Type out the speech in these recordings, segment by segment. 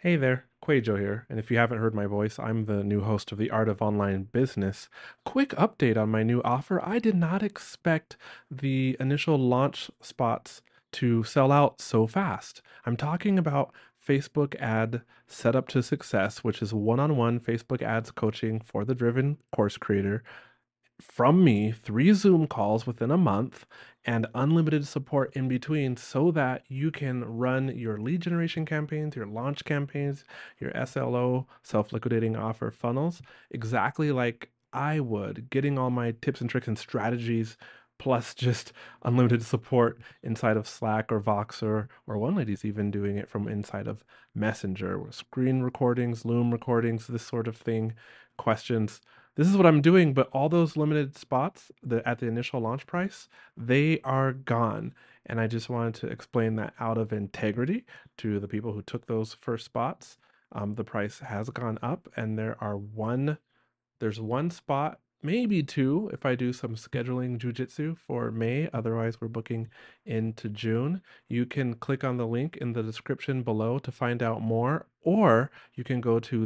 Hey there, Quajo here, and if you haven't heard my voice, I'm the new host of The Art of Online Business. Quick update on my new offer. I did not expect the initial launch spots to sell out so fast. I'm talking about Facebook ad setup to success, which is one-on-one Facebook ads coaching for the driven course creator from me, 3 Zoom calls within a month, and unlimited support in between so that you can run your lead generation campaigns, your launch campaigns, your SLO, self liquidating offer funnels exactly like I would, getting all my tips and tricks and strategies. Plus, just unlimited support inside of Slack or Voxer, or one lady's even doing it from inside of Messenger, screen recordings, Loom recordings, this sort of thing, questions. This is what I'm doing, but all those limited spots at the initial launch price, they are gone. And I just wanted to explain that out of integrity to the people who took those first spots. The price has gone up, and there's one spot, maybe two, if I do some scheduling jujitsu for May. Otherwise, we're booking into June. You can click on the link in the description below to find out more, or you can go to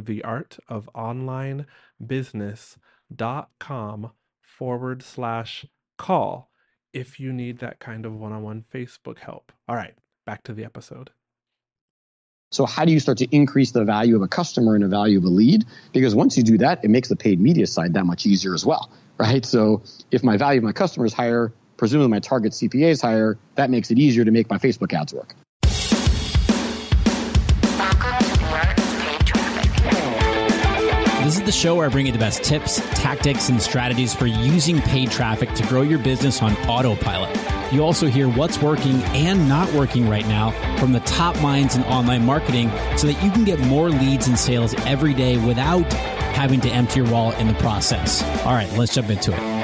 theartofonlinebusiness.com/call if you need that kind of one-on-one Facebook help. All right, back to the episode. So how do you start to increase the value of a customer and the value of a lead? Because once you do that, it makes the paid media side that much easier as well, right? So if my value of my customer is higher, presumably my target CPA is higher, that makes it easier to make my Facebook ads work. This is the show where I bring you the best tips, tactics, and strategies for using paid traffic to grow your business on autopilot. You also hear what's working and not working right now from the top minds in online marketing so that you can get more leads and sales every day without having to empty your wallet in the process. All right, let's jump into it.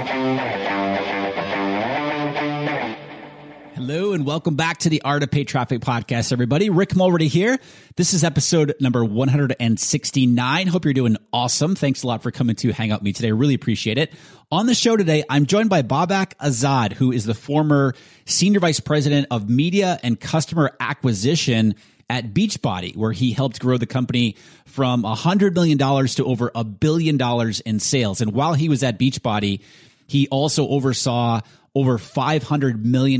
Hello and welcome back to the Art of Paid Traffic podcast, everybody. Rick Mulready here. This is episode number 169. Hope you're doing awesome. Thanks a lot for coming to hang out with me today. Really appreciate it. On the show today, I'm joined by Babak Azad, who is the former Senior Vice President of Media and Customer Acquisition at Beachbody, where he helped grow the company from $100 million to over $1 billion in sales. And while he was at Beachbody, he also oversaw over $500 million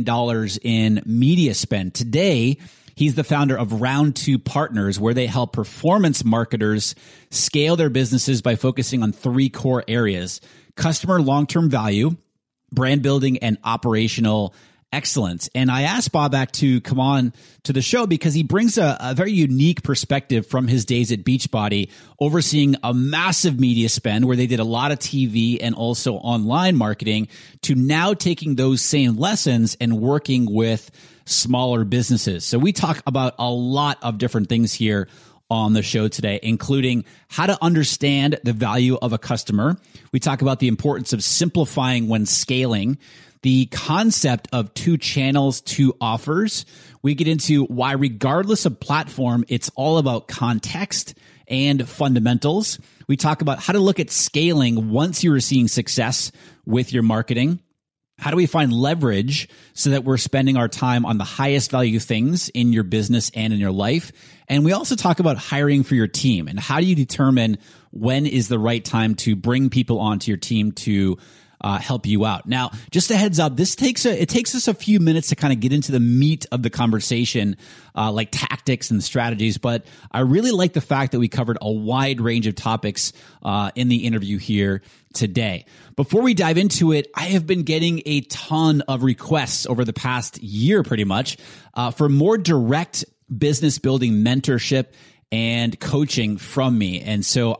in media spend. Today, he's the founder of Round 2 Partners, where they help performance marketers scale their businesses by focusing on 3 core areas: customer long-term value, brand building, and operational excellence. And I asked Babak to come on to the show because he brings a very unique perspective from his days at Beachbody, overseeing a massive media spend where they did a lot of TV and also online marketing, to now taking those same lessons and working with smaller businesses. So we talk about a lot of different things here on the show today, including how to understand the value of a customer. We talk about the importance of simplifying when scaling, the concept of 2 channels, 2 offers. We get into why, regardless of platform, it's all about context and fundamentals. We talk about how to look at scaling once you are seeing success with your marketing. How do we find leverage so that we're spending our time on the highest value things in your business and in your life? And we also talk about hiring for your team and how do you determine when is the right time to bring people onto your team to help you out. Now, just a heads up, it takes us a few minutes to kind of get into the meat of the conversation, like tactics and strategies, but I really like the fact that we covered a wide range of topics in the interview here today. Before we dive into it, I have been getting a ton of requests over the past year, pretty much, for more direct business building mentorship and coaching from me. And so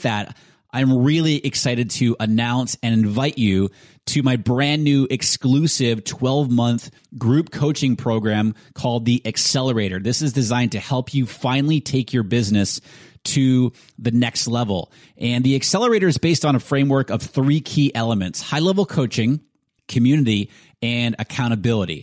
I'm really excited to announce and invite you to my brand new exclusive 12-month group coaching program called The Accelerator. This is designed to help you finally take your business to the next level. And The Accelerator is based on a framework of 3 key elements: high-level coaching, community, and accountability.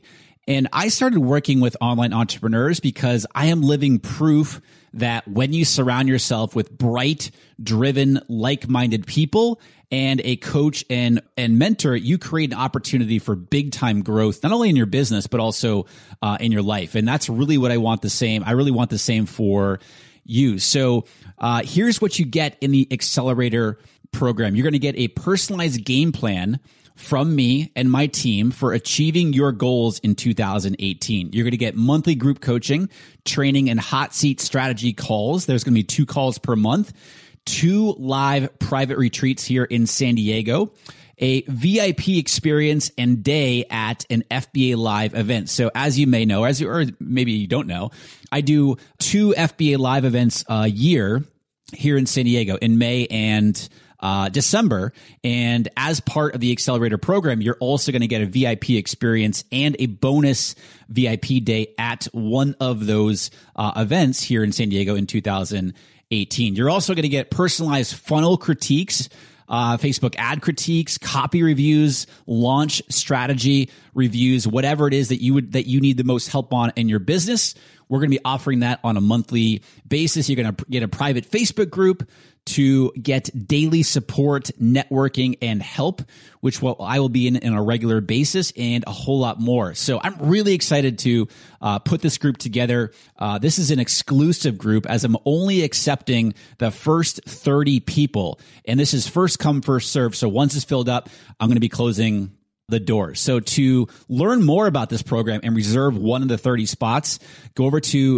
And I started working with online entrepreneurs because I am living proof that when you surround yourself with bright, driven, like-minded people and a coach and mentor, you create an opportunity for big time growth, not only in your business, but also in your life. And that's really what I want the same. I really want the same for you. So here's what you get in the Accelerator program. You're going to get a personalized game plan from me and my team for achieving your goals in 2018. You're going to get monthly group coaching, training, and hot seat strategy calls. There's going to be 2 calls per month, 2 live private retreats here in San Diego, a VIP experience and day at an FBA Live event. So as you may know, or maybe you don't know, I do 2 FBA Live events a year here in San Diego in May and December. And as part of the Accelerator program, you're also going to get a VIP experience and a bonus VIP day at one of those events here in San Diego in 2018. You're also going to get personalized funnel critiques, Facebook ad critiques, copy reviews, launch strategy reviews, whatever it is that you need the most help on in your business. We're going to be offering that on a monthly basis. You're going to get a private Facebook group to get daily support, networking, and help, which I will be in on a regular basis, and a whole lot more. So I'm really excited to put this group together. This is an exclusive group, as I'm only accepting the first 30 people, and this is first come, first serve. So once it's filled up, I'm going to be closing the doors. So to learn more about this program and reserve one of the 30 spots, go over to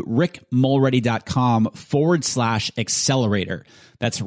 rickmulready.com/accelerator. That's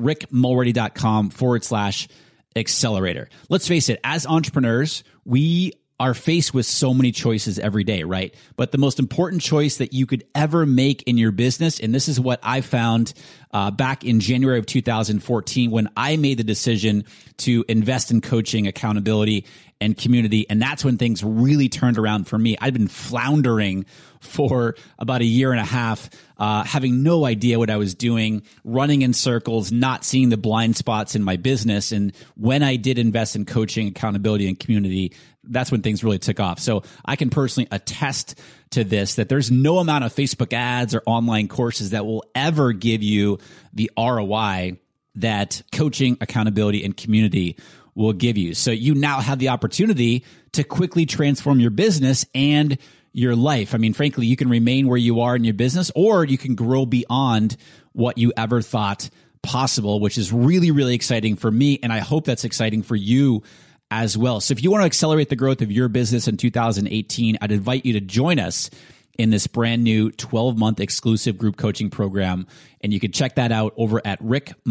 rickmulready.com/accelerator. Let's face it, as entrepreneurs, we are faced with so many choices every day, right? But the most important choice that you could ever make in your business, and this is what I found back in January of 2014 when I made the decision to invest in coaching, accountability, and community. And that's when things really turned around for me. I'd been floundering for about a year and a half, having no idea what I was doing, running in circles, not seeing the blind spots in my business. And when I did invest in coaching, accountability, and community, that's when things really took off. So I can personally attest to this, that there's no amount of Facebook ads or online courses that will ever give you the ROI that coaching, accountability, and community will give you. So you now have the opportunity to quickly transform your business and your life. I mean, frankly, you can remain where you are in your business, or you can grow beyond what you ever thought possible, which is really, really exciting for me. And I hope that's exciting for you as well. So if you want to accelerate the growth of your business in 2018, I'd invite you to join us in this brand new 12-month exclusive group coaching program. And you can check that out over at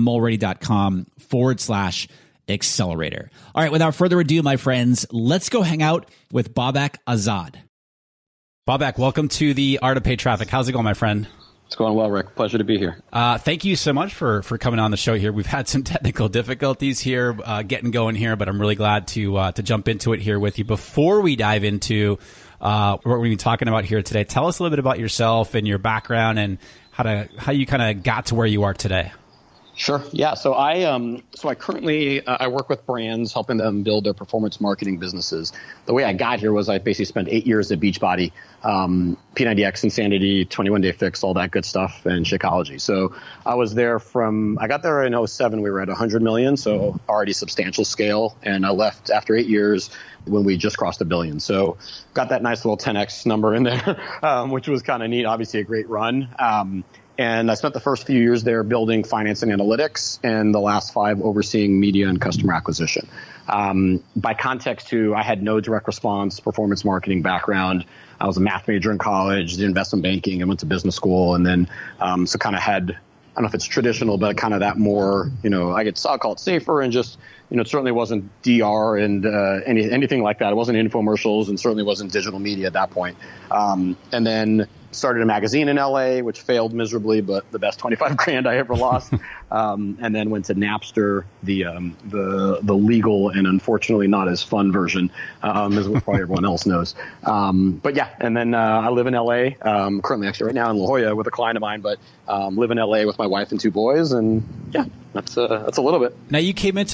rickmulready.com/accelerator. All right, without further ado, my friends, let's go hang out with Babak Azad. Babak, welcome to the Art of Paid Traffic. How's it going, my friend? It's going well, Rick. Pleasure to be here. Thank you so much for coming on the show here. We've had some technical difficulties here getting going here, but I'm really glad to jump into it here with you. Before we dive into what we're going to be talking about here today, tell us a little bit about yourself and your background and how you kind of got to where you are today. Sure. Yeah. So I currently I work with brands, helping them build their performance marketing businesses. The way I got here was I basically spent 8 years at Beachbody, P90X, Insanity, 21 Day Fix, all that good stuff, and Shakeology. So I was there I got there in 2007. We were at 100 million, so already substantial scale. And I left after 8 years when we just crossed $1 billion. So got that nice little 10X number in there, which was kind of neat. Obviously a great run. And I spent the first few years there building finance and analytics, and the last 5 overseeing media and customer acquisition. By context, too, I had no direct response performance marketing background. I was a math major in college, did investment banking, and went to business school. And then so kind of had, I don't know if it's traditional, but kind of that more, I'll call it safer, and just, it certainly wasn't DR and anything like that. It wasn't infomercials, and certainly wasn't digital media at that point. And then started a magazine in LA, which failed miserably, but the best 25 grand I ever lost. And then went to Napster, the legal and unfortunately not as fun version, as what probably everyone else knows. But yeah, and then I live in LA, currently actually right now in La Jolla with a client of mine, but live in LA with my wife and 2 boys. And yeah, that's a little bit. Now you came into Beachbody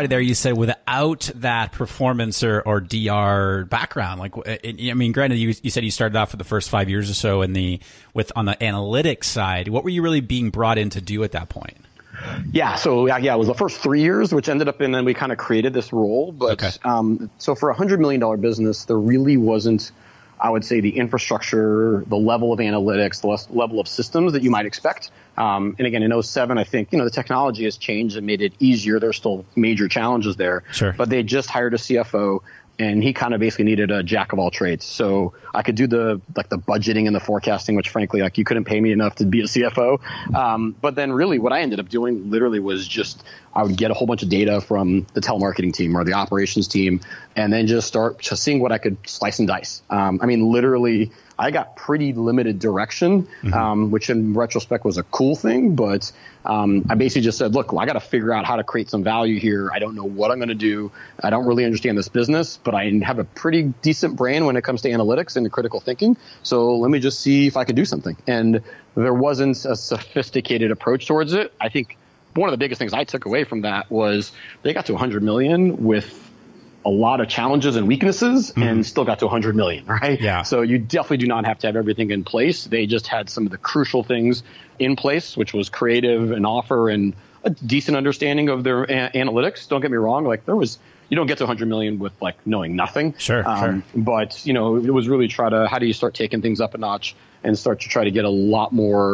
Beachbody there, you said without that performance or DR background, like, I mean, granted, you said you started off for the first 5 years or so on the analytics side. What were you really being brought in to do at that point? Yeah. So it was the first 3 years, which ended up in, then we kind of created this role. But okay. So for $100 million business, there really wasn't, I would say, the infrastructure, the level of analytics, the level of systems that you might expect. And again, in 2007, I think, the technology has changed and made it easier. There's still major challenges there. Sure. But they just hired a CFO. And he kind of basically needed a jack of all trades. So I could do the budgeting and the forecasting, which frankly, you couldn't pay me enough to be a CFO. But then really what I ended up doing literally was just, I would get a whole bunch of data from the telemarketing team or the operations team, and then just start just seeing what I could slice and dice. Literally, I got pretty limited direction, which in retrospect was a cool thing. But I basically just said, look, I got to figure out how to create some value here. I don't know what I'm going to do. I don't really understand this business, but I have a pretty decent brain when it comes to analytics and critical thinking. So let me just see if I could do something. And there wasn't a sophisticated approach towards it. I think one of the biggest things I took away from that was they got to 100 million with a lot of challenges and weaknesses and still got to 100 million, right? Yeah. So you definitely do not have to have everything in place. They just had some of the crucial things in place, which was creative and offer and a decent understanding of their analytics. Don't get me wrong. You don't get to 100 million with knowing nothing. Sure. But it was really how do you start taking things up a notch and start to try to get a lot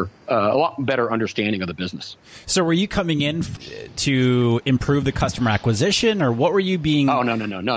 better understanding of the business. So were you coming in to improve the customer acquisition, or what were you being? Oh, no.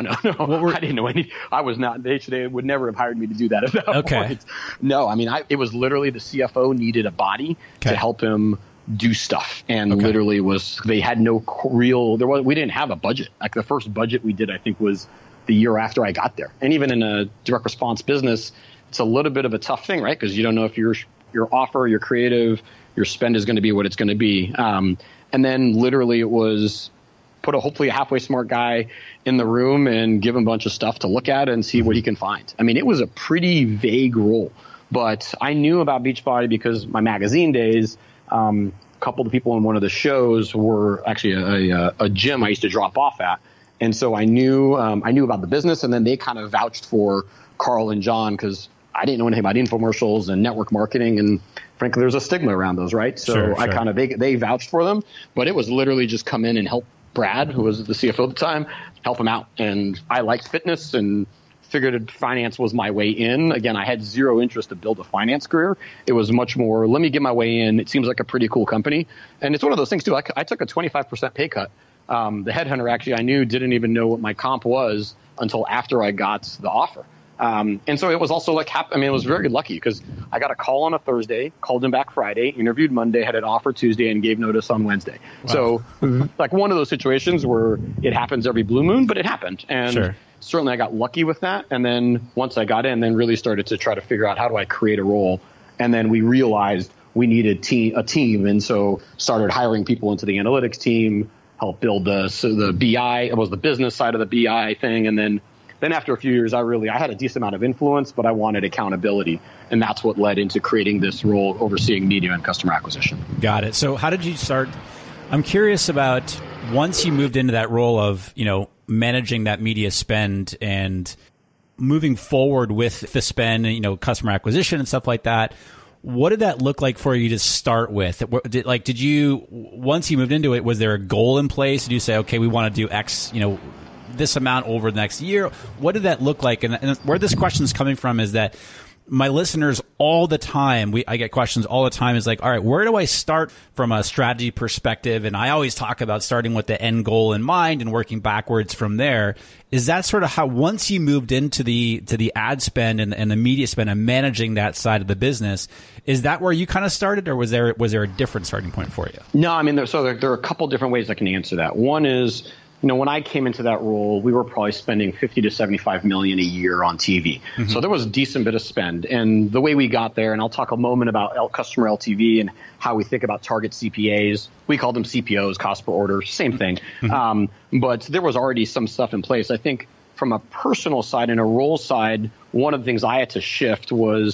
I didn't know any. I was not. They would never have hired me to do that at that point. No, it was literally the CFO needed a body to help him do stuff, and literally they had no real. We didn't have a budget. The first budget we did, I think, was the year after I got there. And even in a direct response business, it's a little bit of a tough thing, right? Because you don't know if your offer, your creative, your spend is going to be what it's going to be. And then literally it was put hopefully a halfway smart guy in the room and give him a bunch of stuff to look at and see what he can find. It was a pretty vague role, but I knew about Beachbody because my magazine days, a couple of the people in one of the shows were actually a gym I used to drop off at. And so I knew about the business, and then they kind of vouched for Carl and John because I didn't know anything about infomercials and network marketing. And frankly, there's a stigma around those, right? So sure. They vouched for them, but it was literally just come in and help Brad, who was the CFO at the time, help him out. And I liked fitness and figured finance was my way in. Again, I had zero interest to build a finance career. It was much more, let me get my way in. It seems like a pretty cool company. And it's one of those things too. I took a 25% pay cut. The headhunter actually I knew didn't even know what my comp was until after I got the offer. And so it was also it was very lucky because I got a call on a Thursday, called him back Friday, interviewed Monday, had an offer Tuesday, and gave notice on Wednesday. Wow. So one of those situations where it happens every blue moon, but it happened. And certainly I got lucky with that. And then once I got in, then really started to try to figure out how do I create a role. And then we realized we needed a team. And so started hiring people into the analytics team, helped build the BI. It was the business side of the BI thing. And then after a few years, I had a decent amount of influence, but I wanted accountability. And that's what led into creating this role overseeing media and customer acquisition. Got it. So how did you start? I'm curious about once you moved into that role of, managing that media spend and moving forward with the spend, customer acquisition and stuff like that. What did that look like for you to start with? Did you, once you moved into it, was there a goal in place? Did you say, okay, we want to do X, this amount over the next year? What did that look like? And where this question is coming from is that my listeners all the time, I get questions all the time, is all right, where do I start from a strategy perspective? And I always talk about starting with the end goal in mind and working backwards from there. Is that sort of how, once you moved into the ad spend and the media spend and managing that side of the business, is that where you kind of started, or was there a different starting point for you? No, there are a couple different ways I can answer that. One is, when I came into that role, we were probably spending 50 to 75 million a year on TV. Mm-hmm. So there was a decent bit of spend. And the way we got there, and I'll talk a moment about customer LTV and how we think about target CPAs. We call them CPOs, cost per order, same thing. Mm-hmm. But there was already some stuff in place. I think from a personal side and a role side, one of the things I had to shift was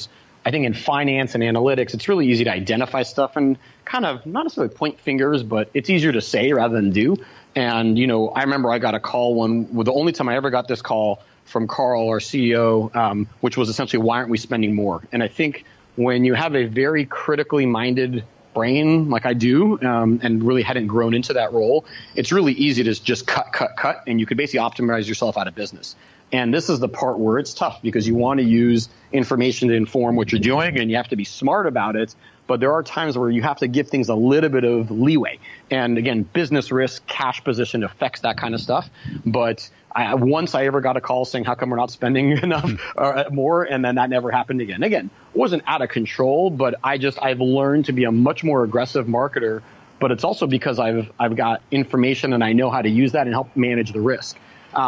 I think in finance and analytics, it's really easy to identify stuff and kind of not necessarily point fingers, but it's easier to say rather than do. And, I remember I got a call the only time I ever got this call from Carl, our CEO, which was essentially, why aren't we spending more? And I think when you have a very critically minded brain like I do, and really hadn't grown into that role, it's really easy to just cut, and you could basically optimize yourself out of business. And this is the part where it's tough because you want to use information to inform what you're doing and you have to be smart about it. But there are times where you have to give things a little bit of leeway. And again, business risk, cash position affects that kind of stuff. But once I ever got a call saying, how come we're not spending enough or more? And then that never happened again. Again, it wasn't out of control, but I've learned to be a much more aggressive marketer. But it's also because I've got information and I know how to use that and help manage the risk.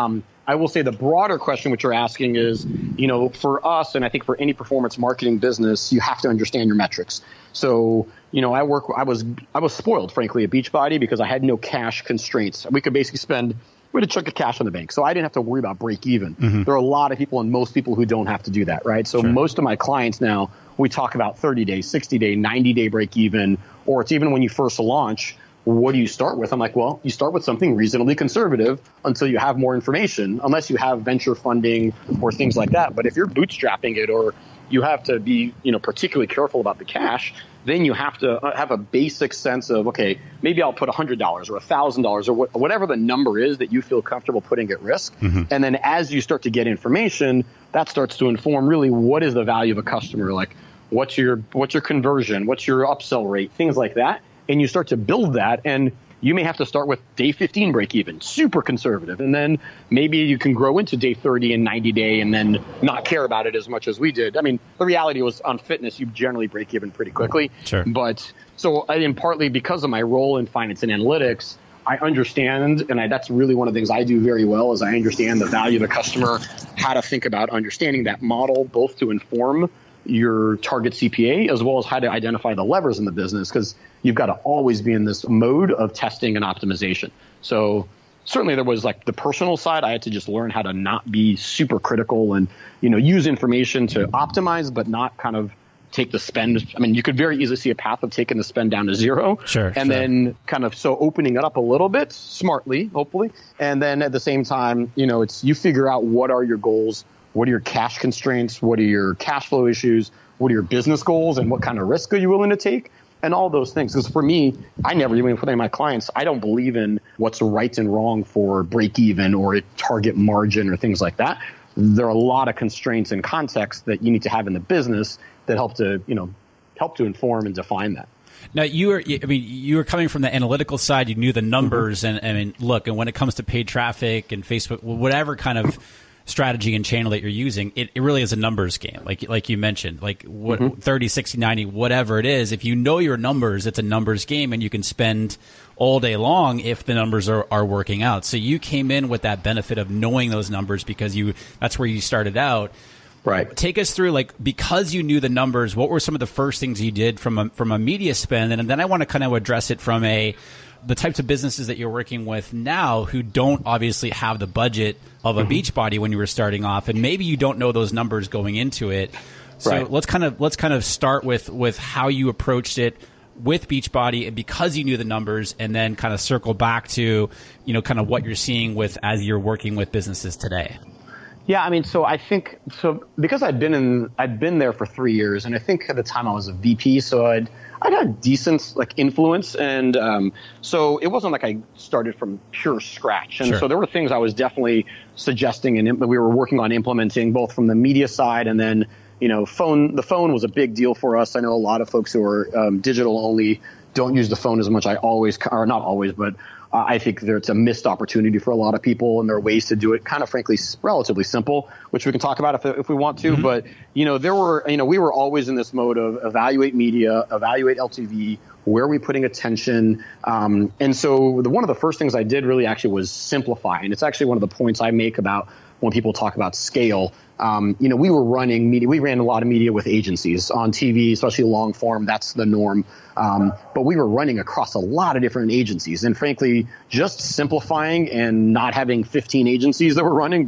I will say the broader question which you're asking is, for us, and I think for any performance marketing business, you have to understand your metrics. So, I was spoiled, frankly, at Beachbody because I had no cash constraints. We could basically we had a chunk of cash in the bank. So I didn't have to worry about break even. Mm-hmm. There are a lot of people and most people who don't have to do that, right? So Most of my clients now, we talk about 30 days, 60 day, 90 day break even, or it's even when you first launch. What do you start with? I'm like, well, you start with something reasonably conservative until you have more information, unless you have venture funding or things like that. But if you're bootstrapping it or you have to be, particularly careful about the cash, then you have to have a basic sense of, okay, maybe I'll put $100 or $1,000 or whatever the number is that you feel comfortable putting at risk. Mm-hmm. And then as you start to get information, that starts to inform really what is the value of a customer, like what's your conversion, what's your upsell rate, things like that. And you start to build that, and you may have to start with day 15 break even, super conservative. And then maybe you can grow into day 30 and 90 day and then not care about it as much as we did. I mean, the reality was on fitness, you generally break even pretty quickly. Sure. But so partly because of my role in finance and analytics, I understand, and that's really one of the things I do very well is I understand the value of the customer, how to think about understanding that model, both to inform your target CPA as well as how to identify the levers in the business, because you've got to always be in this mode of testing and optimization. So certainly there was like the personal side. I had to just learn how to not be super critical and, use information to optimize, but not kind of take the spend. I mean, you could very easily see a path of taking the spend down to zero. Sure. And then kind of opening it up a little bit smartly, hopefully. And then at the same time, it's you figure out what are your goals. What are your cash constraints? What are your cash flow issues? What are your business goals? And what kind of risk are you willing to take? And all those things. Because for me, I never, even with any of my clients, I don't believe in what's right and wrong for break even or a target margin or things like that. There are a lot of constraints and context that you need to have in the business that help to inform and define that. Now, you were coming from the analytical side. You knew the numbers. Mm-hmm. And when it comes to paid traffic and Facebook, whatever kind of strategy and channel that you're using, it really is a numbers game. Like you mentioned, like what 30, 60, 90, whatever it is, if you know your numbers, it's a numbers game and you can spend all day long if the numbers are working out. So you came in with that benefit of knowing those numbers because that's where you started out. Right. Take us through, because you knew the numbers, what were some of the first things you did from a media spend? And then I want to kind of address it from the types of businesses that you're working with now who don't obviously have the budget of a Beachbody when you were starting off, and maybe you don't know those numbers going into it. So let's kind of start with how you approached it with Beachbody, and because you knew the numbers, and then kind of circle back to kind of what you're seeing as you're working with businesses today. Yeah, I mean, because I'd been there for 3 years, and I think at the time I was a VP, so I'd had decent influence, and so it wasn't like I started from pure scratch. And so there were things I was definitely suggesting, and we were working on implementing both from the media side, and then the phone was a big deal for us. I know a lot of folks who are digital only don't use the phone as much. Not always, but I think it's a missed opportunity for a lot of people, and there are ways to do it kind of, frankly, relatively simple, which we can talk about if we want to. Mm-hmm. But, we were always in this mode of evaluate media, evaluate LTV, where are we putting attention? And so one of the first things I did really actually was simplify. And it's actually one of the points I make about when people talk about scale. We were running media. We ran a lot of media with agencies on TV, especially long form. That's the norm. But we were running across a lot of different agencies. And frankly, just simplifying and not having 15 agencies that were running, but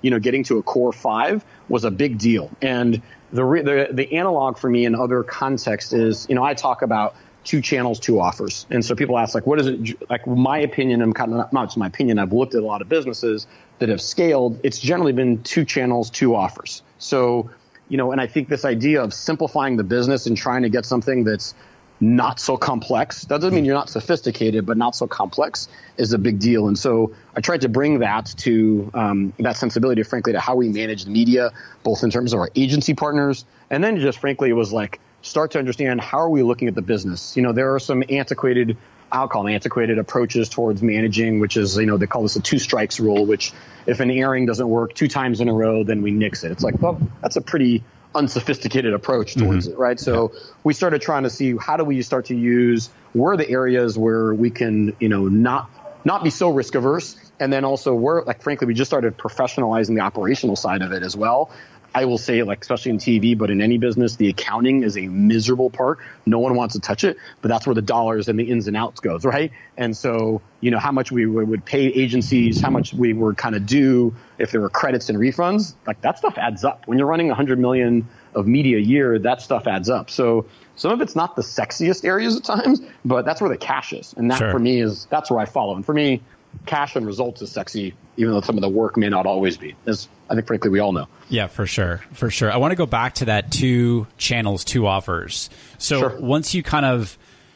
getting to a core 5 was a big deal. And the analog for me in other contexts is, I talk about 2 channels, 2 offers. And so people ask, like, what is it? Like, my opinion, I'm kind of not just my opinion. I've looked at a lot of businesses that have scaled. It's generally been 2 channels, 2 offers. So, and I think this idea of simplifying the business and trying to get something that's not so complex, that doesn't mean you're not sophisticated, but not so complex is a big deal. And so I tried to bring that to that sensibility, frankly, to how we manage the media, both in terms of our agency partners. And then just frankly, it was like, start to understand, how are we looking at the business? There are some I'll call them antiquated approaches towards managing, which is, they call this a 2 strikes rule, which if an airing doesn't work 2 times in a row, then we nix it. It's like, well, that's a pretty unsophisticated approach towards it, right? So we started trying to see, how do we start to use, where are the areas where we can, not be so risk averse. And then also frankly, we just started professionalizing the operational side of it as well. I will say, especially in TV, but in any business, the accounting is a miserable part. No one wants to touch it, but that's where the dollars and the ins and outs goes, right? And so, how much we would pay agencies, how much we were kind of due, if there were credits and refunds, that stuff adds up. When you're running 100 million of media a year, that stuff adds up. So some of it's not the sexiest areas at times, but that's where the cash is. And that for me that's where I follow. And for me, cash and results is sexy, even though some of the work may not always be, as I think, frankly, we all know. Yeah, for sure. For sure. I want to go back to that 2 channels, 2 offers. So once you kind of,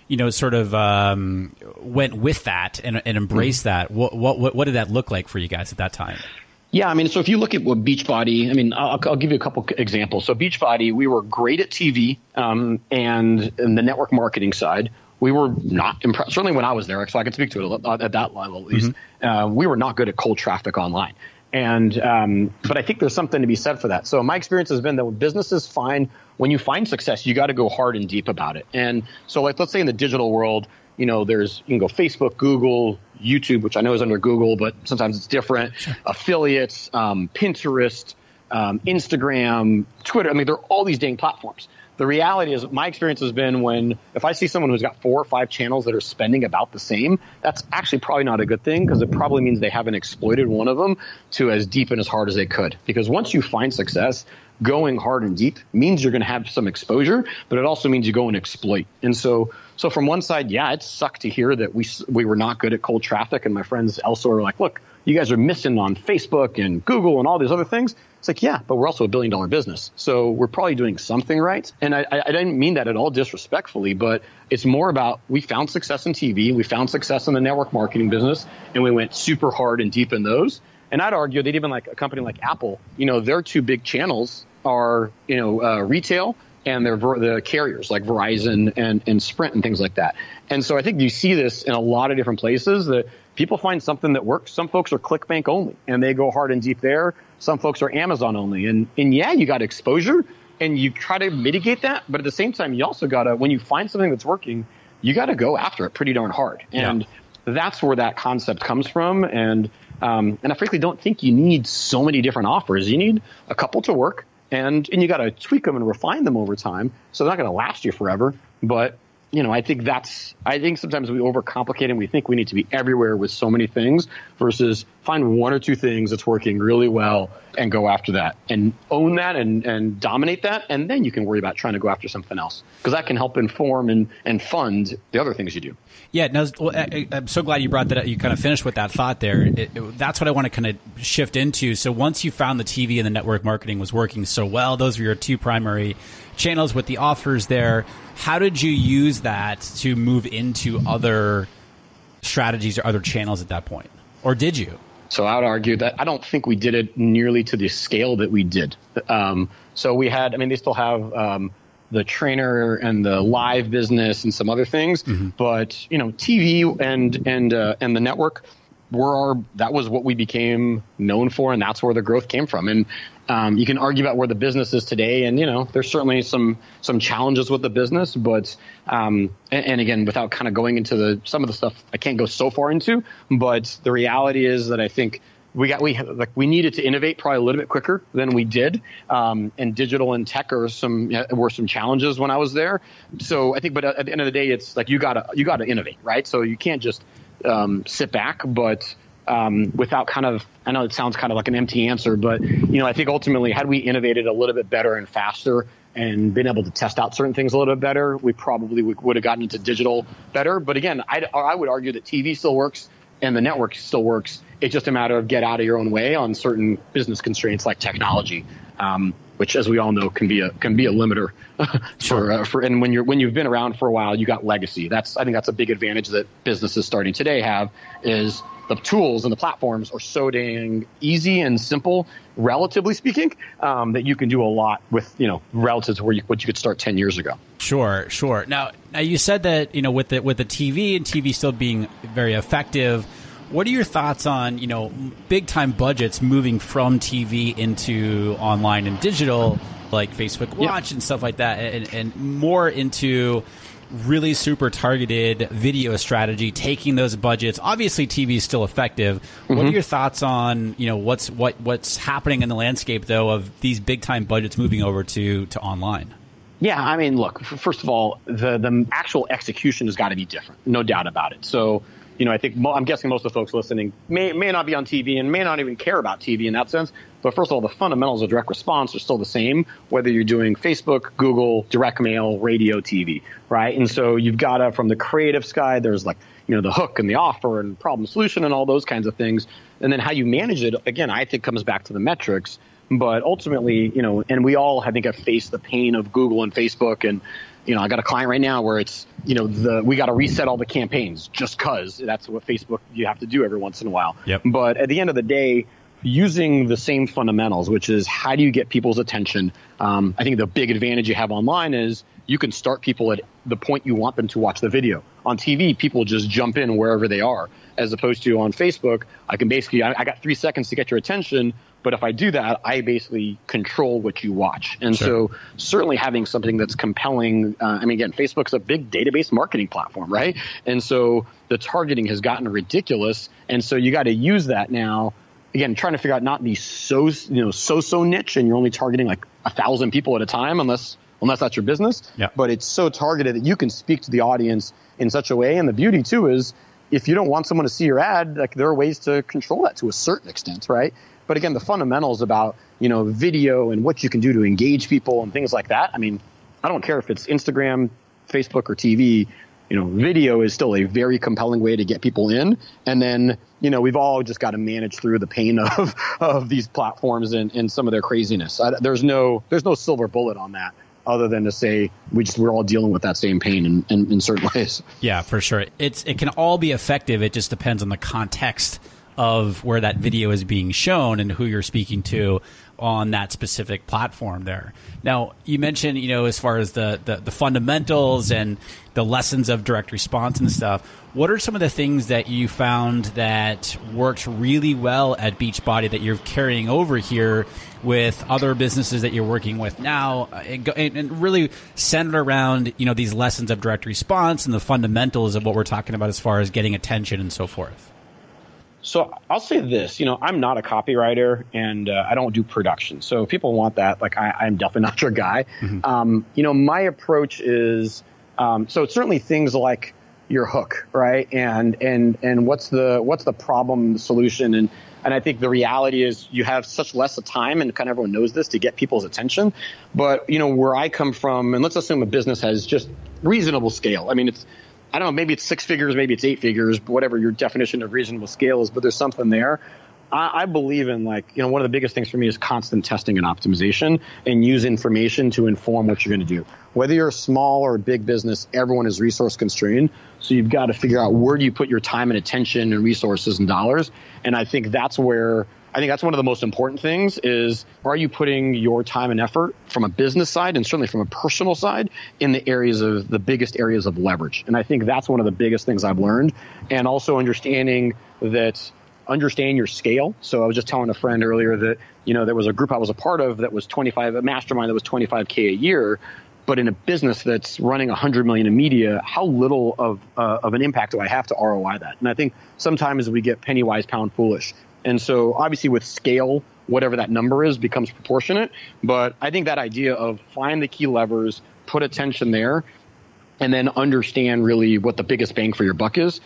went with that and embraced that, what did that look like for you guys at that time? Yeah, so if you look at what Beachbody, I'll give you a couple examples. So Beachbody, we were great at TV and in the network marketing side. We were not impressed. Certainly when I was there, so I can speak to it at that level at least. We were not good at cold traffic online. And but I think there's something to be said for that. So my experience has been that when businesses when you find success, you got to go hard and deep about it. And so let's say in the digital world, you can go Facebook, Google, YouTube, which I know is under Google, but sometimes it's different. Sure. Affiliates, Pinterest, Instagram, Twitter. There are all these dang platforms. The reality is, my experience has been if I see someone who's got 4 or 5 channels that are spending about the same, that's actually probably not a good thing, because it probably means they haven't exploited one of them to as deep and as hard as they could. Because once you find success, going hard and deep means you're going to have some exposure, but it also means you go and exploit. And so from one side, yeah, it sucked to hear that we were not good at cold traffic, and my friends elsewhere were like, look, you guys are missing on Facebook and Google and all these other things. It's like, yeah, but we're also $1 billion business. So we're probably doing something right. And I didn't mean that at all disrespectfully, but it's more about, we found success in TV, we found success in the network marketing business, and we went super hard and deep in those. And I'd argue that even like a company like Apple, their 2 big channels are, retail and they're the carriers like Verizon and Sprint and things like that. And so I think you see this in a lot of different places, that people find something that works. Some folks are ClickBank only and they go hard and deep there. Some folks are Amazon only. And yeah, you got exposure and you try to mitigate that. But at the same time, you also got to, when you find something that's working, you got to go after it pretty darn hard. And that's where that concept comes from. And I frankly don't think you need so many different offers. You need a couple to work. And you got to tweak them and refine them over time. So they're not going to last you forever. But, I think sometimes we overcomplicate and we think we need to be everywhere with so many things versus find 1 or 2 things that's working really well and go after that and own that and dominate that. And then you can worry about trying to go after something else, because that can help inform and fund the other things you do. Yeah, no, I'm so glad you brought that up. You kind of finished with that thought there. That's what I want to kind of shift into. So once you found the TV and the network marketing was working so well, those were your 2 primary channels with the offers there. How did you use that to move into other strategies or other channels at that point? Or did you? So I would argue that I don't think we did it nearly to the scale that we did. So we had, they still have the trainer and the live business and some other things, but TV and the network that was what we became known for, and that's where the growth came from. And you can argue about where the business is today, and there's certainly some challenges with the business, but and again, without kind of going into some of the stuff I can't go so far into, but the reality is that I think we needed to innovate probably a little bit quicker than we did, and digital and tech were some challenges when I was there. So I think, but at the end of the day, it's like you gotta innovate, right? So you can't just sit back, but without kind of, I know it sounds kind of like an empty answer, but, I think ultimately had we innovated a little bit better and faster and been able to test out certain things a little bit better, we probably would have gotten into digital better. But again, I would argue that TV still works and the network still works. It's just a matter of get out of your own way on certain business constraints like technology, which, as we all know, can be a limiter for and when you've been around for a while, you got legacy. I think that's a big advantage that businesses starting today have, is the tools and the platforms are so dang easy and simple, relatively speaking, that you can do a lot with, relative to what you could start 10 years ago. Sure. Now you said that, with the TV and TV still being very effective, what are your thoughts on, big time budgets moving from TV into online and digital, like Facebook Watch and stuff like that, and more into really super targeted video strategy, taking those budgets? Obviously, TV is still effective. Mm-hmm. What are your thoughts on, what's happening in the landscape, though, of these big time budgets moving over to online? Yeah, I mean, look, first of all, the actual execution has got to be different, no doubt about it. So, I think I'm guessing most of the folks listening may not be on TV and may not even care about TV in that sense. But first of all, the fundamentals of direct response are still the same, whether you're doing Facebook, Google, direct mail, radio, TV, right? And so you've got from the creative side, there's like, the hook and the offer and problem solution and all those kinds of things. And then how you manage it, again, I think comes back to the metrics. But ultimately, and we all, I think, have faced the pain of Google and Facebook. And, I got a client right now where it's, we got to reset all the campaigns just because that's what Facebook, you have to do every once in a while. Yep. But at the end of the day, using the same fundamentals, which is how do you get people's attention? I think the big advantage you have online is you can start people at the point you want them to watch the video. On TV, people just jump in wherever they are, as opposed to on Facebook, I can basically, I got 3 seconds to get your attention. But if I do that, I basically control what you watch. And so certainly having something that's compelling, again, Facebook's a big database marketing platform, right? And so the targeting has gotten ridiculous. And so you got to use that now. Again, trying to figure out not be so niche and you're only targeting like 1,000 people at a time, unless that's your business. Yeah. But it's so targeted that you can speak to the audience in such a way. And the beauty too is if you don't want someone to see your ad, like there are ways to control that to a certain extent, right? But again, the fundamentals about, video and what you can do to engage people and things like that. I mean, I don't care if it's Instagram, Facebook, or TV. Video is still a very compelling way to get people in. And then, we've all just got to manage through the pain of these platforms and some of their craziness. There's no silver bullet on that, other than to say we're all dealing with that same pain in certain ways. Yeah, for sure. It can all be effective. It just depends on the context of where that video is being shown and who you're speaking to on that specific platform there. Now, you mentioned, as far as the fundamentals and the lessons of direct response and stuff, what are some of the things that you found that worked really well at Beachbody that you're carrying over here with other businesses that you're working with now, and really centered around, these lessons of direct response and the fundamentals of what we're talking about as far as getting attention and so forth? So I'll say this, I'm not a copywriter and I don't do production. So if people want that, like I'm definitely not your guy. Mm-hmm. My approach is, so it's certainly things like your hook, right? And what's the problem, the solution? And I think the reality is you have such less time, and kind of everyone knows this, to get people's attention. But, where I come from, and let's assume a business has just reasonable scale. I mean, I don't know, maybe it's 6 figures, maybe it's 8 figures, whatever your definition of reasonable scale is, but there's something there. I believe in one of the biggest things for me is constant testing and optimization, and use information to inform what you're going to do. Whether you're a small or a big business, everyone is resource constrained. So you've got to figure out where do you put your time and attention and resources and dollars. And I think that's one of the most important things is, are you putting your time and effort from a business side and certainly from a personal side in the biggest areas of leverage? And I think that's one of the biggest things I've learned. And also understand your scale. So I was just telling a friend earlier that, there was a group I was a part of that was a mastermind that was $25K a year. But in a business that's running $100 million in media, how little of an impact do I have to ROI that? And I think sometimes we get penny wise, pound foolish. And so obviously with scale, whatever that number is becomes proportionate. But I think that idea of find the key levers, put attention there, and then understand really what the biggest bang for your buck is.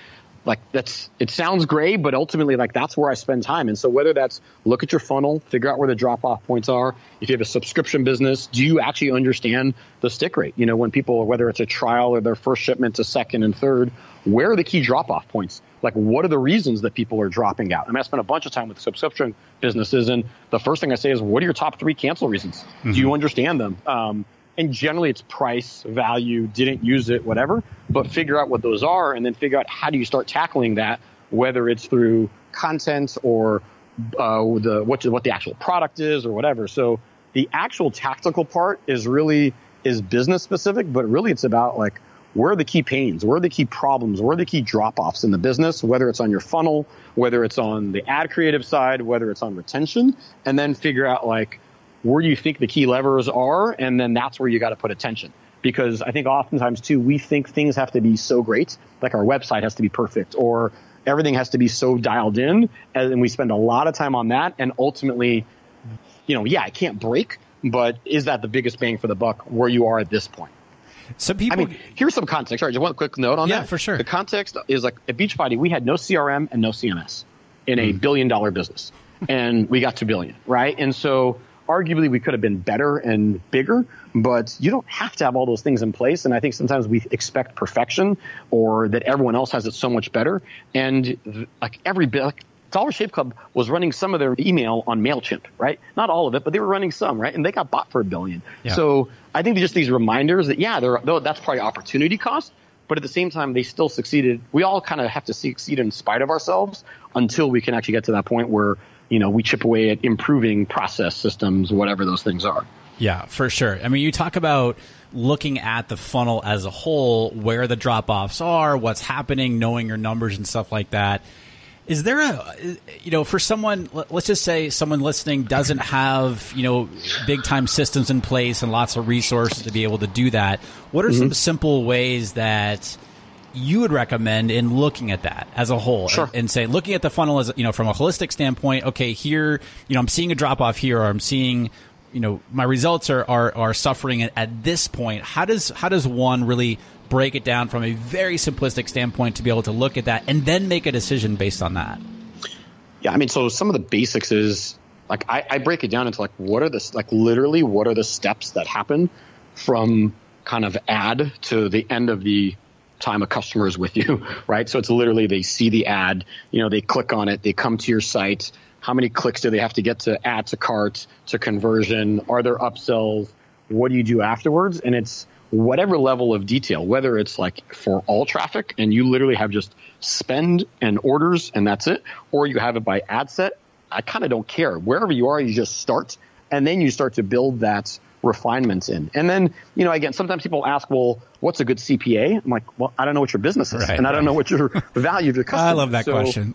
like it sounds great, but ultimately like that's where I spend time. And so whether that's look at your funnel, figure out where the drop off points are. If you have a subscription business, do you actually understand the stick rate? You know, when people, whether it's a trial or their first shipment to second and third, where are the key drop off points? Like, what are the reasons that people are dropping out? I mean, I spent a bunch of time with subscription businesses, and the first thing I say is, what are your top 3 cancel reasons? Do you understand them? And generally it's price, value, didn't use it, whatever, but figure out what those are and then figure out how do you start tackling that, whether it's through content or what the actual product is or whatever. So the actual tactical part is business specific, but really it's about like, where are the key pains? Where are the key problems? Where are the key drop-offs in the business, whether it's on your funnel, whether it's on the ad creative side, whether it's on retention, and then figure out like, where do you think the key levers are? And then that's where you got to put attention. Because I think oftentimes too, we think things have to be so great, like our website has to be perfect or everything has to be so dialed in. And we spend a lot of time on that. And ultimately, you know, yeah, it can't break, but is that the biggest bang for the buck where you are at this point? Some people, I mean, here's some context. Sorry, just one quick note on that. Yeah, for sure. The context is like at Beachbody, we had no CRM and no CMS in a $1 billion business. And we got to $1 billion, right? And so arguably we could have been better and bigger, but you don't have to have all those things in place. And I think sometimes we expect perfection or that everyone else has it so much better. And like Dollar Shave Club was running some of their email on MailChimp, right? Not all of it, but they were running some, right? And they got bought for $1 billion. Yeah. So I think just these reminders that, yeah, that's probably opportunity cost, but at the same time, they still succeeded. We all kind of have to succeed in spite of ourselves until we can actually get to that point where, you know, we chip away at improving process systems, whatever those things are. Yeah, for sure. I mean, you talk about looking at the funnel as a whole, where the drop-offs are, what's happening, knowing your numbers and stuff like that. Is there for someone, let's just say someone listening doesn't have, big time systems in place and lots of resources to be able to do that. What are some simple ways that you would recommend in looking at that as a whole? Sure. And say, looking at the funnel as, from a holistic standpoint, okay, here, I'm seeing a drop off here, or I'm seeing, my results are suffering at this point. How does one really break it down from a very simplistic standpoint to be able to look at that and then make a decision based on that? Yeah, I mean, so some of the basics is like I break it down into like what are the steps that happen from kind of ad to the end of the time a customer is with you, right? So it's literally they see the ad, they click on it, they come to your site. How many clicks do they have to get to add to cart, to conversion? Are there upsells? What do you do afterwards? And it's whatever level of detail, whether it's like for all traffic and you literally have just spend and orders and that's it, or you have it by ad set, I kind of don't care. Wherever you are, you just start and then you start to build that refinements in. And then, again, sometimes people ask, well, what's a good CPA? I'm like, well, I don't know what your business is and I don't know what your value of your customer is. I love that question.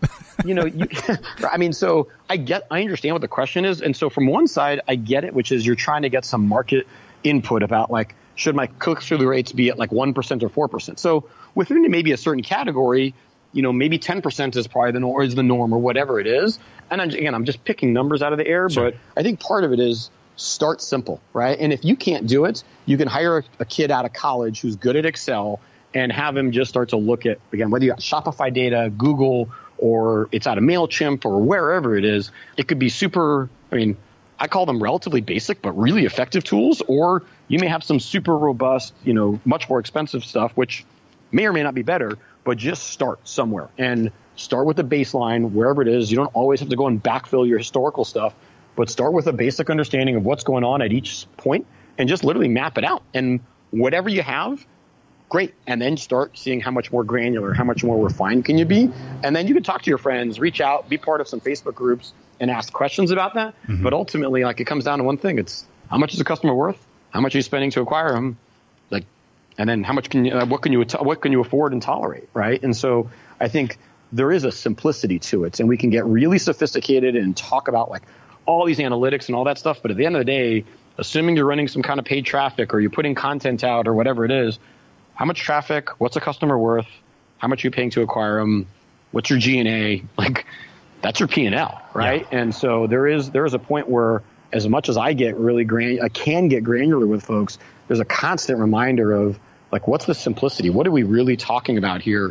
So I understand what the question is. And so from one side, I get it, which is you're trying to get some market input about like, should my click-through rates be at like 1% or 4%? So within maybe a certain category, maybe 10% is probably the norm or whatever it is. And I'm just picking numbers out of the air, sure. But I think part of it is start simple, right? And if you can't do it, you can hire a kid out of college who's good at Excel and have him just start to look at, again, whether you got Shopify data, Google, or it's out of MailChimp or wherever it is. It could be I call them relatively basic but really effective tools, or you may have some super robust, much more expensive stuff, which may or may not be better, but just start somewhere and start with the baseline wherever it is. You don't always have to go and backfill your historical stuff, but start with a basic understanding of what's going on at each point and just literally map it out. And whatever you have, great. And then start seeing how much more granular, how much more refined can you be. And then you can talk to your friends, reach out, be part of some Facebook groups and ask questions about that. Mm-hmm. But ultimately, it comes down to one thing. It's how much is a customer worth? How much are you spending to acquire them? And then how much what can you afford and tolerate, right? And so I think there is a simplicity to it, and we can get really sophisticated and talk about like all these analytics and all that stuff. But at the end of the day, assuming you're running some kind of paid traffic or you're putting content out or whatever it is, how much traffic? What's a customer worth? How much are you paying to acquire them? What's your G&A? That's your P&L, right? Yeah. And so there is a point where, as much as I get really I can get granular with folks, there's a constant reminder of what's the simplicity? What are we really talking about here?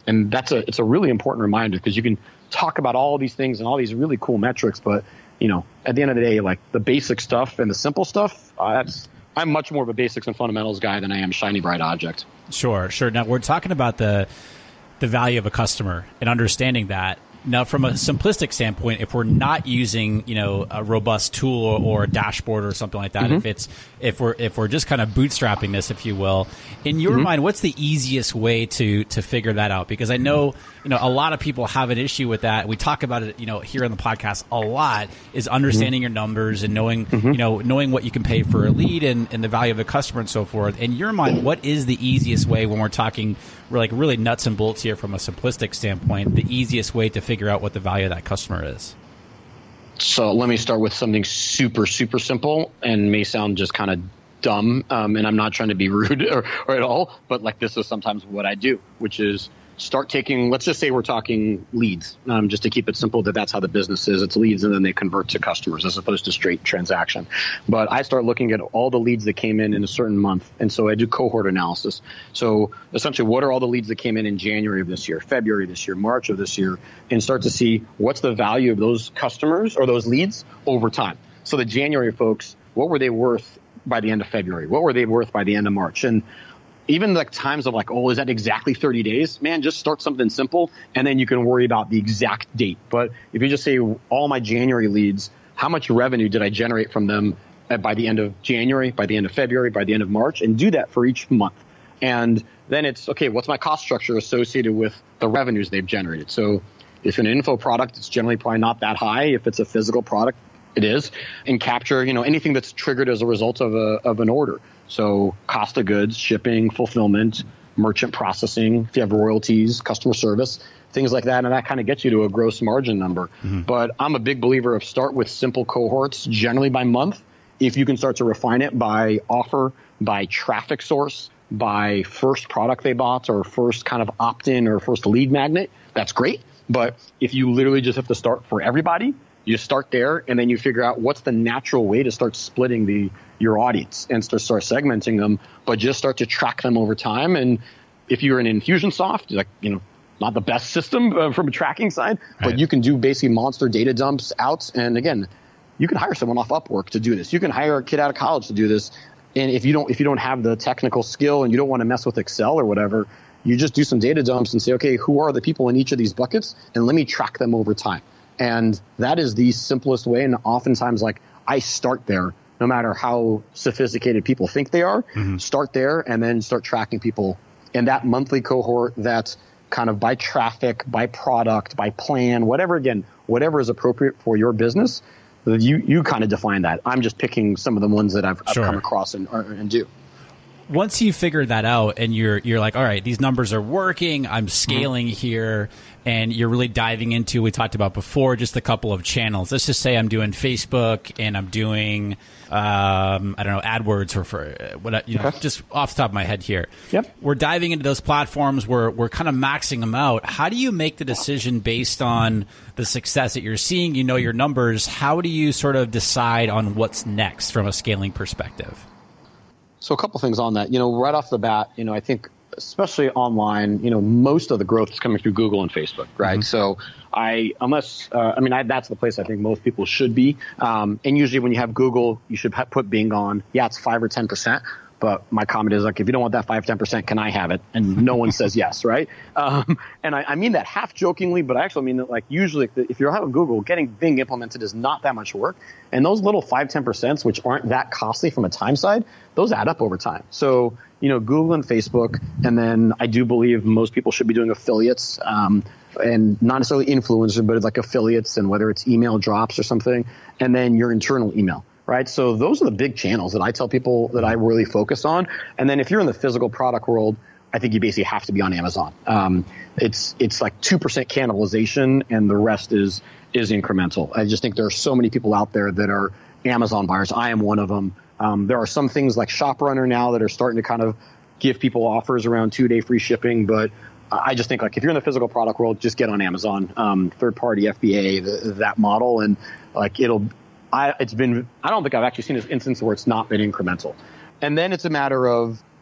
And it's a really important reminder, because you can talk about all these things and all these really cool metrics, but at the end of the day, like the basic stuff and the simple stuff, I'm much more of a basics and fundamentals guy than I am shiny bright object. Sure. Now we're talking about the value of a customer and understanding that. Now, from a simplistic standpoint, if we're not using, a robust tool or a dashboard or something like that, if we're just kind of bootstrapping this, if you will, in your mind, what's the easiest way to figure that out? Because I know, a lot of people have an issue with that. We talk about it, here on the podcast a lot, is understanding your numbers and knowing, knowing what you can pay for a lead and the value of the customer and so forth. In your mind, what is the easiest way, when we're talking like really nuts and bolts here from a simplistic standpoint, the easiest way to figure out what the value of that customer is? So let me start with something super, super simple, and may sound just kind of dumb. And I'm not trying to be rude or at all, but like this is sometimes what I do, which is start taking, let's just say we're talking leads, just to keep it simple, that's how the business is. It's leads and then they convert to customers as opposed to straight transaction. But I start looking at all the leads that came in a certain month. And so I do cohort analysis. So essentially, what are all the leads that came in January of this year, February of this year, March of this year, and start to see what's the value of those customers or those leads over time. So the January folks, what were they worth by the end of February? What were they worth by the end of March? And even like times of like, oh, is that exactly 30 days? Man, just start something simple, and then you can worry about the exact date. But if you just say all my January leads, how much revenue did I generate from them by the end of January, by the end of February, by the end of March, and do that for each month. And then it's, okay, what's my cost structure associated with the revenues they've generated? So if an info product, it's generally probably not that high. If it's a physical product, it is. And capture, anything that's triggered as a result of an order. So cost of goods, shipping, fulfillment, merchant processing, if you have royalties, customer service, things like that. And that kind of gets you to a gross margin number. But I'm a big believer of start with simple cohorts, generally by month. If you can start to refine it by offer, by traffic source, by first product they bought, or first kind of opt-in or first lead magnet, that's great. But if you literally just have to start for everybody, you start there, and then you figure out what's the natural way to start splitting your audience and start segmenting them, but just start to track them over time. And if you're in Infusionsoft, like, not the best system from a tracking side, but you can do basically monster data dumps out. And again, you can hire someone off Upwork to do this. You can hire a kid out of college to do this. And if you don't have the technical skill and you don't want to mess with Excel or whatever, you just do some data dumps and say, okay, who are the people in each of these buckets? And let me track them over time. And that is the simplest way. And oftentimes, like, I start there, no matter how sophisticated people think they are, start there and then start tracking people. And that monthly cohort, that's kind of by traffic, by product, by plan, whatever is appropriate for your business, you kind of define that. I'm just picking some of the ones that I've come across and do. Once you figure that out and you're like, all right, these numbers are working, I'm scaling here, and you're really diving into, we talked about before, just a couple of channels. Let's just say I'm doing Facebook and I'm doing, AdWords or just off the top of my head here. Yep. We're diving into those platforms. We're kind of maxing them out. How do you make the decision based on the success that you're seeing? Your numbers. How do you sort of decide on what's next from a scaling perspective? So a couple things on that. Right off the bat, I think especially online, most of the growth is coming through Google and Facebook, right? So that's the place I think most people should be. And usually when you have Google, you should put Bing on. Yeah, it's 5 or 10%. But my comment is, like, if you don't want that 5-10%, can I have it? And no one says yes, right? And I mean that half jokingly, but I actually mean that, like, usually if you're having Google, getting Bing implemented is not that much work. And those little 5-10%, which aren't that costly from a time side, those add up over time. So, Google and Facebook, and then I do believe most people should be doing affiliates, and not necessarily influencers, but like affiliates, and whether it's email drops or something, and then your internal email. Right. So those are the big channels that I tell people that I really focus on. And then if you're in the physical product world, I think you basically have to be on Amazon. It's like 2% cannibalization and the rest is incremental. I just think there are so many people out there that are Amazon buyers. I am one of them. There are some things like ShopRunner now that are starting to kind of give people offers around 2-day free shipping. But I just think, like, if you're in the physical product world, just get on Amazon, third party FBA, that model. And like I don't think I've actually seen this instance where it's not been incremental. And then it's a matter of,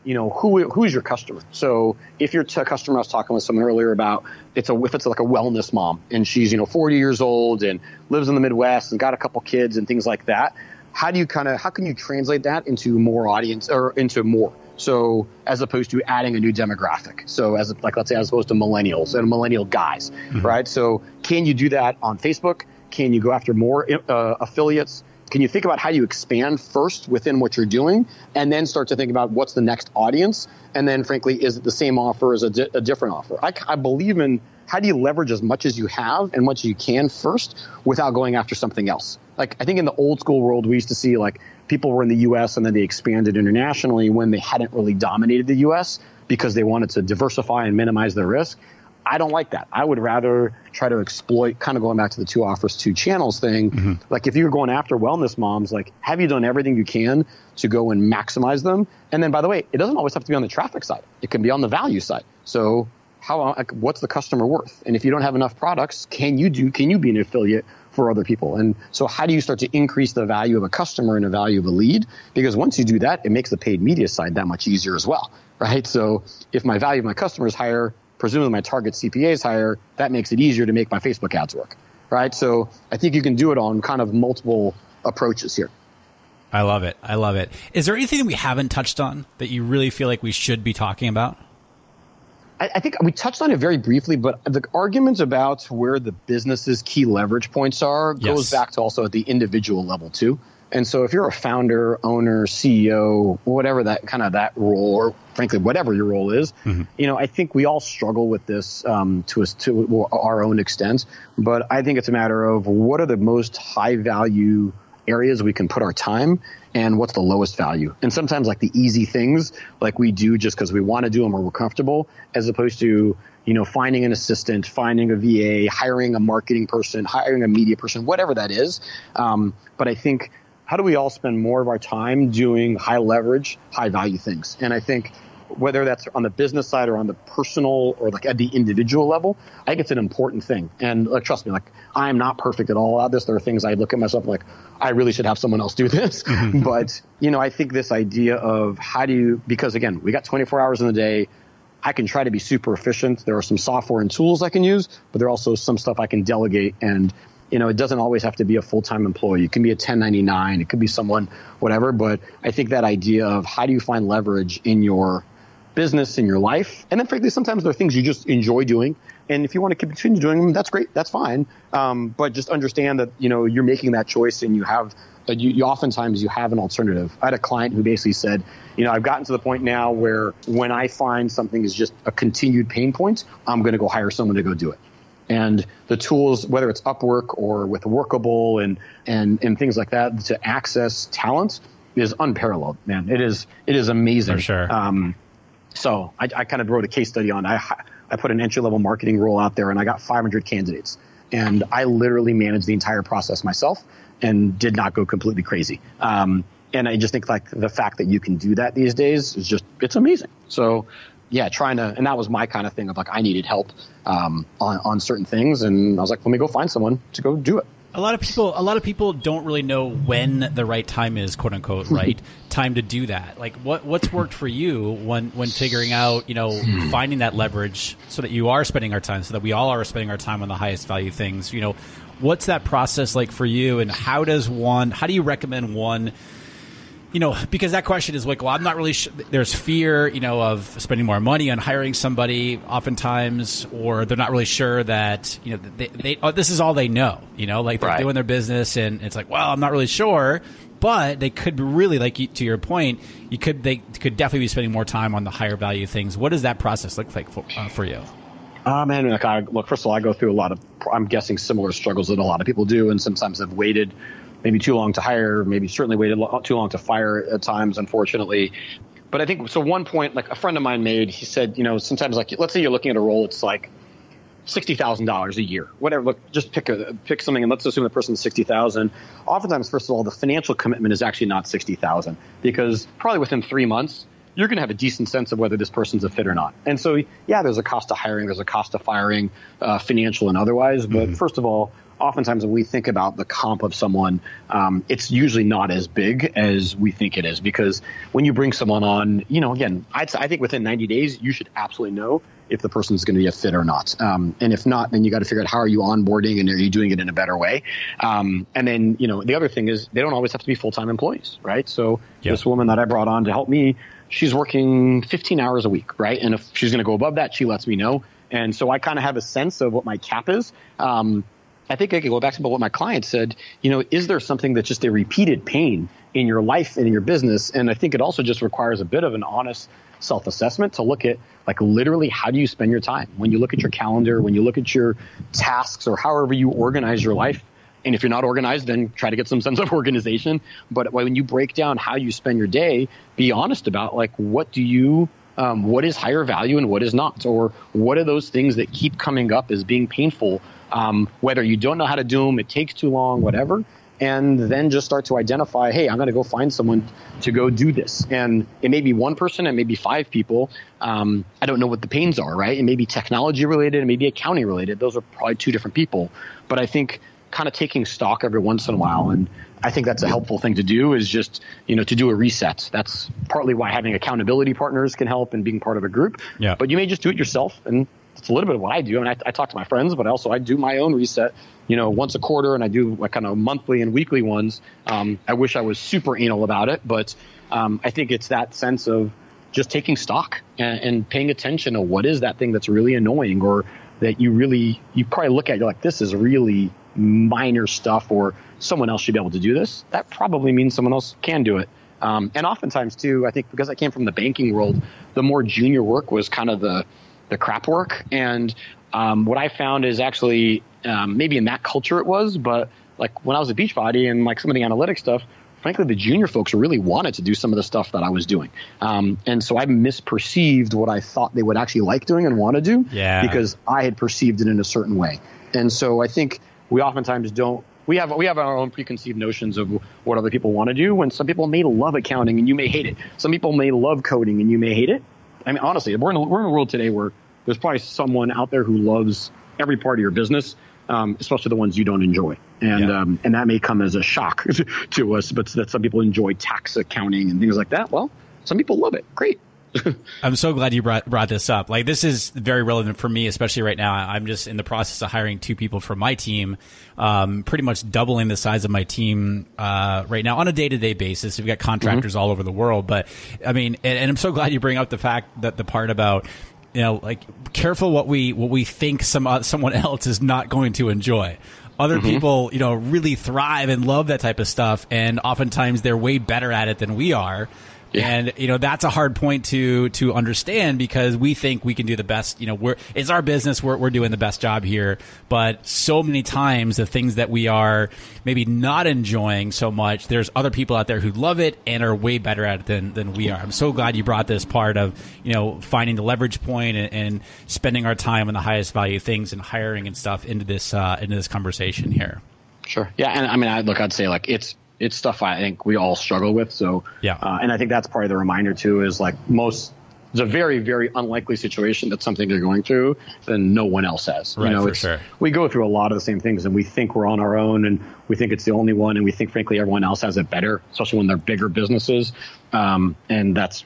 who's your customer? So if you're a customer, I was talking with someone earlier about if it's like a wellness mom and she's 40 years old and lives in the Midwest and got a couple kids and things like that. How can you translate that into more audience or into more? So as opposed to adding a new demographic. So let's say as opposed to millennials and millennial guys, right? So can you do that on Facebook? Can you go after more affiliates? Can you think about how you expand first within what you're doing and then start to think about what's the next audience? And then frankly, is it the same offer or is it a different offer? I believe in how do you leverage as much as you have and much as you can first without going after something else? Like I think in the old school world, we used to see like people were in the US and then they expanded internationally when they hadn't really dominated the US because they wanted to diversify and minimize their risk. I don't like that. I would rather try to exploit, kind of going back to the 2 offers, 2 channels thing. Like if you're going after wellness moms, like have you done everything you can to go and maximize them? And then by the way, it doesn't always have to be on the traffic side. It can be on the value side. So what's the customer worth? And if you don't have enough products, can you be an affiliate for other people? And so how do you start to increase the value of a customer and the value of a lead? Because once you do that, it makes the paid media side that much easier as well, right? So if my value of my customer is higher, presumably my target CPA is higher, that makes it easier to make my Facebook ads work, right? So I think you can do it on kind of multiple approaches here. I love it. I love it. Is there anything that we haven't touched on that you really feel like we should be talking about? I think we touched on it very briefly, but the argument about where the business's key leverage points are goes back to also at the individual level too. And so if you're a founder, owner, CEO, whatever that role, or frankly, whatever your role is, I think we all struggle with this to our own extent. But I think it's a matter of what are the most high value areas we can put our time and what's the lowest value. And sometimes like the easy things like we do just because we want to do them or we're comfortable, as opposed to, finding an assistant, finding a VA, hiring a marketing person, hiring a media person, whatever that is. But I think how do we all spend more of our time doing high leverage, high value things? And I think whether that's on the business side or on the personal or like at the individual level, I think it's an important thing. And trust me, like I am not perfect at all at this. There are things I look at myself like I really should have someone else do this. But, I think this idea of because again, we got 24 hours in the day. I can try to be super efficient. There are some software and tools I can use, but there are also some stuff I can delegate. And it doesn't always have to be a full-time employee. It can be a 1099. It could be someone, whatever. But I think that idea of how do you find leverage in your business, in your life, and then frankly, sometimes there are things you just enjoy doing. And if you want to continue doing them, that's great. That's fine. But just understand that, you're making that choice and you oftentimes you have an alternative. I had a client who basically said, I've gotten to the point now where when I find something is just a continued pain point, I'm going to go hire someone to go do it. And the tools, whether it's Upwork or with Workable and things like that, to access talent is unparalleled, man. It is amazing. For sure. So I kind of wrote a case study on. I put an entry-level marketing role out there, and I got 500 candidates. And I literally managed the entire process myself and did not go completely crazy. And I just think like the fact that you can do that these days is it's amazing. So yeah, and that was my kind of thing of like, I needed help on certain things. And I was like, let me go find someone to go do it. A lot of people don't really know when the right time is, quote unquote, right time to do that. Like what's worked for you when figuring out, finding that leverage so that you are spending our time, so that we all are spending our time on the highest value things. What's that process like for you, and how do you recommend one? Because that question is like, well, I'm not really sure. There's fear, of spending more money on hiring somebody oftentimes, or they're not really sure that, they this is all they know, like they're doing their business and it's like, well, I'm not really sure, but they could really, like to your point, they could definitely be spending more time on the higher value things. What does that process look like for you? Man, look, first of all, I go through a lot of, I'm guessing similar struggles that a lot of people do. And sometimes have waited maybe too long to hire, maybe certainly waited too long to fire at times, unfortunately. But I think, so one point, like a friend of mine made, he said, sometimes like, let's say you're looking at a role, it's like $60,000 a year, whatever, look, just pick something and let's assume the person's 60,000. Oftentimes, first of all, the financial commitment is actually not 60,000 because probably within 3 months, you're going to have a decent sense of whether this person's a fit or not. And so, yeah, there's a cost to hiring, there's a cost to firing, financial and otherwise. But first of all, oftentimes when we think about the comp of someone, it's usually not as big as we think it is, because when you bring someone on, again, I think within 90 days, you should absolutely know if the person's going to be a fit or not. And if not, then you got to figure out how are you onboarding and are you doing it in a better way? And then, the other thing is they don't always have to be full-time employees, right? So this woman that I brought on to help me, she's working 15 hours a week, right? And if she's going to go above that, she lets me know. And so I kind of have a sense of what my cap is. I think I could go back to what my client said, is there something that's just a repeated pain in your life and in your business? And I think it also just requires a bit of an honest self-assessment to look at, like, literally how do you spend your time? When you look at your calendar, when you look at your tasks, or however you organize your life. And if you're not organized, then try to get some sense of organization. But when you break down how you spend your day, be honest about, like, what is higher value and what is not? Or what are those things that keep coming up as being painful? Whether you don't know how to do them, it takes too long, whatever. And then just start to identify, hey, I'm going to go find someone to go do this. And it may be one person, it may be 5 people. I don't know what the pains are, right? It may be technology related, it may be accounting related. Those are probably 2 different people. But I think kind of taking stock every once in a while, and I think that's a helpful thing to do, is just, to do a reset. That's partly why having accountability partners can help and being part of a group. Yeah. But you may just do it yourself, and it's a little bit of what I do. I mean, I talk to my friends, but also I do my own reset, once a quarter, and I do like kind of monthly and weekly ones. I wish I was super anal about it, but I think it's that sense of just taking stock and paying attention to what is that thing that's really annoying, or that you probably look at, you're like, this is really minor stuff, or someone else should be able to do this. That probably means someone else can do it. And oftentimes too, I think because I came from the banking world, the more junior work was kind of the crap work. And what I found is actually maybe in that culture it was, but like when I was at Beachbody and like some of the analytics stuff, frankly, the junior folks really wanted to do some of the stuff that I was doing. And so I misperceived what I thought they would actually like doing and want to do, because I had perceived it in a certain way. And so I think we oftentimes we have our own preconceived notions of what other people want to do, when some people may love accounting and you may hate it. Some people may love coding and you may hate it. I mean, honestly, we're in a world today where there's probably someone out there who loves every part of your business, especially the ones you don't enjoy. And that may come as a shock to us, but that some people enjoy tax accounting and things like that. Well, some people love it. Great. I'm so glad you brought this up. Like, this is very relevant for me, especially right now. I'm just in the process of hiring 2 people for my team, pretty much doubling the size of my team right now on a day-to-day basis. We've got contractors all over the world, but I mean, and I'm so glad you bring up the fact that the part about, like, careful what we think someone else is not going to enjoy. Other people, really thrive and love that type of stuff, and oftentimes they're way better at it than we are. Yeah. And, that's a hard point to understand, because we think we can do the best, it's our business. We're doing the best job here. But so many times the things that we are maybe not enjoying so much, there's other people out there who love it and are way better at it than we are. I'm so glad you brought this part of, finding the leverage point and spending our time on the highest value things and hiring and stuff into this conversation here. Sure. Yeah. And I mean, I'd say, like, it's stuff I think we all struggle with. So, and I think that's part of the reminder too, is like it's a very, very unlikely situation that something you're going through than no one else has. Right, for sure. We go through a lot of the same things, and we think we're on our own, and we think it's the only one, and we think, frankly, everyone else has it better, especially when they're bigger businesses. And that's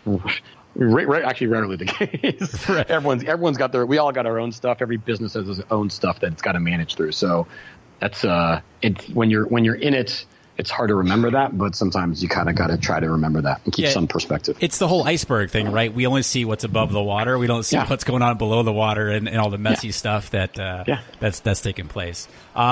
actually rarely the case. Right. Everyone's got we all got our own stuff. Every business has its own stuff that it's got to manage through. So that's when you're in it, it's hard to remember that, but sometimes you kind of got to try to remember that and keep some perspective. It's the whole iceberg thing, right? We only see what's above the water. We don't see what's going on below the water and all the messy stuff that's taking place.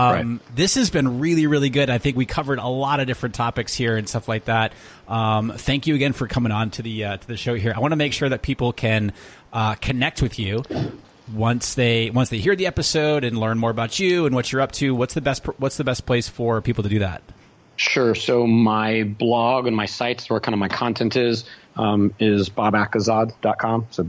This has been really, really good. I think we covered a lot of different topics here and stuff like that. Thank you again for coming on to the show here. I want to make sure that people can connect with you once they hear the episode and learn more about you and what you're up to. What's the best place for people to do that? Sure. So my blog and my sites where kind of my content is babakazad.com. So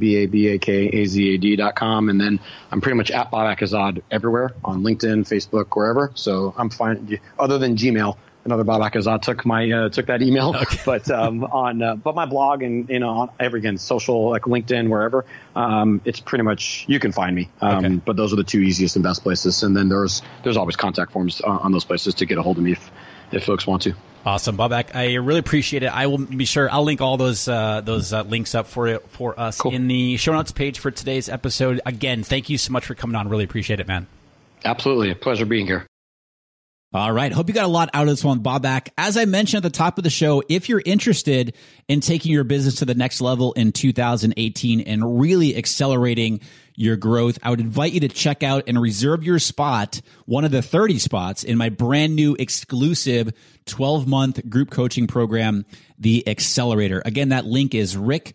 BABAKAZAD.com. And then I'm pretty much at Babakazad everywhere on LinkedIn, Facebook, wherever. So I'm fine. Other than Gmail, another Babak Azad took that email. Okay. But my blog and on again social like LinkedIn, wherever, it's pretty much you can find me. Okay. But those are the two easiest and best places. And then there's always contact forms on those places to get a hold of me if folks want to. Awesome, Babak. I really appreciate it. I will be sure I'll link all those links up for us Cool. in the show notes page for today's episode. Again, thank you so much for coming on. Really appreciate it, man. Absolutely. A pleasure being here. All right. Hope you got a lot out of this one, Babak. As I mentioned at the top of the show, if you're interested in taking your business to the next level in 2018 and really accelerating your growth, I would invite you to check out and reserve your spot, one of the 30 spots in my brand new exclusive 12-month group coaching program, The Accelerator. Again, that link is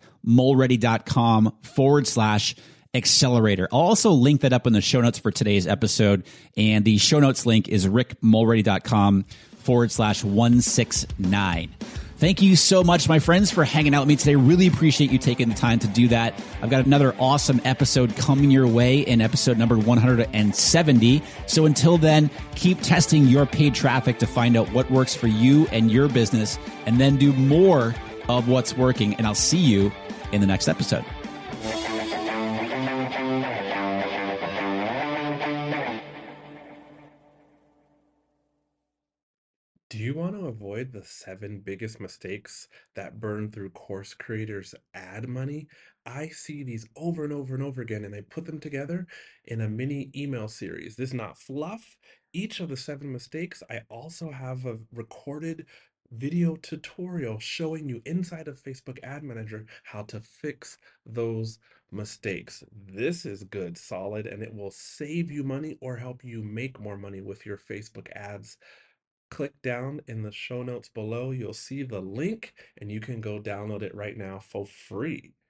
rickmulready.com/accelerator. I'll also link that up in the show notes for today's episode. And the show notes link is rickmulready.com/169. Thank you so much, my friends, for hanging out with me today. Really appreciate you taking the time to do that. I've got another awesome episode coming your way in episode number 170. So until then, keep testing your paid traffic to find out what works for you and your business, and then do more of what's working. And I'll see you in the next episode. Do you want to avoid the 7 biggest mistakes that burn through course creators' ad money? I see these over and over and over again, and I put them together in a mini email series. This is not fluff. Each of the 7 mistakes, I also have a recorded video tutorial showing you inside of Facebook Ad Manager how to fix those mistakes. This is good, solid, and it will save you money or help you make more money with your Facebook ads. Click down in the show notes below. You'll see the link and you can go download it right now for free.